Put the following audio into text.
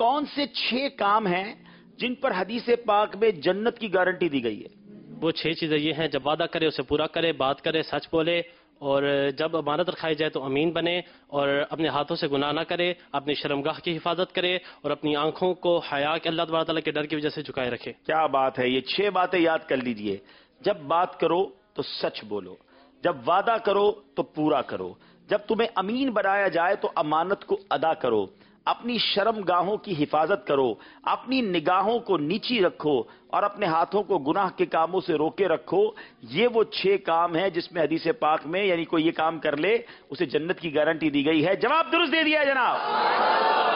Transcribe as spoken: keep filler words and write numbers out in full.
कौन से छह काम हैं जिन पर हदीस पाक में जन्नत की गारंटी दी गई है? वो छह चीजें ये हैं, जब वादा करे उसे पूरा करे, बात करे सच बोले, और जब अमानत रखाई जाए तो अमीन बने, और अपने हाथों से गुनाह ना करे, अपनी शर्मगाह की हिफाजत करे, और अपनी आंखों को हया के अल्लाह तबारक व तआला के डर की वजह से झुकाए रखे। क्या बात है! ये छह बातें याद कर लीजिए। जब बात करो तो सच बोलो, जब वादा करो तो पूरा करो, जब तुम्हें अमीन बनाया जाए तो अमानत को अदा करो, अपनी शर्मगाहों की हिफाजत करो, अपनी निगाहों को नीची रखो, और अपने हाथों को गुनाह के कामों से रोके रखो। ये वो छह काम हैं जिसमें हदीस पाक में यानी कोई ये काम कर ले उसे जन्नत की गारंटी दी गई है। जवाब दुरुस्त दे दिया जनाब।